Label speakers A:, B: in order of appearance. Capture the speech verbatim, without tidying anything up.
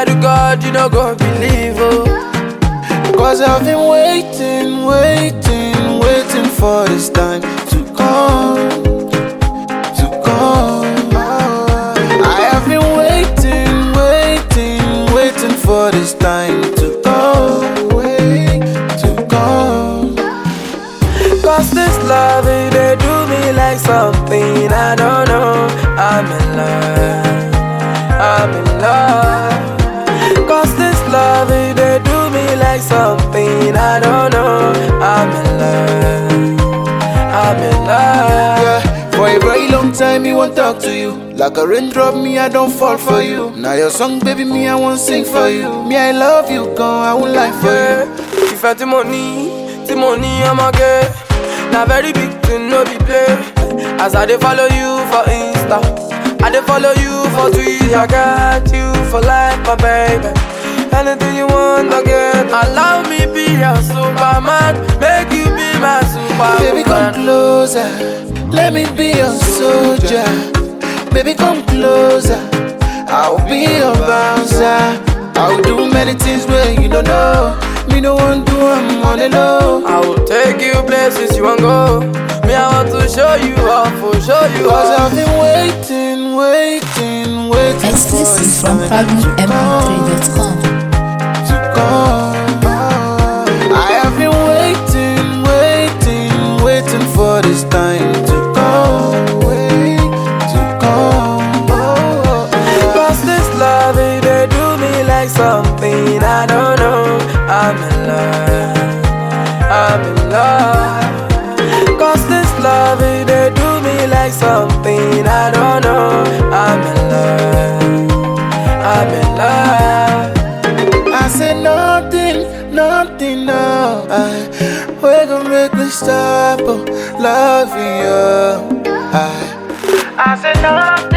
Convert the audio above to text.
A: swear to God, you no go believe, oh.
B: Cause I've been waiting, waiting, waiting for this time to come, to come. I have been waiting, waiting, waiting for this time to come, wait, to come.
A: Cause this love, it they do me like something I don't know. I'm in love, I'm in love. Cause this love, it they do me like something I don't know. I'm in love, I'm in love.
B: Yeah, for a very long time me won't talk to you. Like a raindrop, me I don't fall for you. Now your song, baby, me I won't sing for you. Me I love you, gone, I won't lie for you.
A: If I the money, the money I'm a get. Now very big thing, no be play. As I dey follow you for Insta, I dey follow you for Twitter. I got you for life, my baby. Anything you want, I get. Allow me be your Superman, make you be my Superman.
B: Baby, come closer, let me be your soldier. Baby, come closer, I'll be your bouncer. I'll do many things where you don't know. Me no want to, I'm on the low.
A: I will take you places you want go. Me, I want to show you off, for show you
B: Cause
A: off.
B: I've been waiting, waiting, waiting.
C: Exclusive from Pablo M three dot com.
B: To come. I have been waiting, waiting, waiting for this time to come, wait, to come.
A: Cause this love, it they do me like something I don't know. I'm in love, I'm in love. Cause this love, it they do me like something I don't know. I'm in love, I'm in love.
B: I said nothing, nothing, no. I, we're gonna make me stop, oh, loving you. I, I said nothing.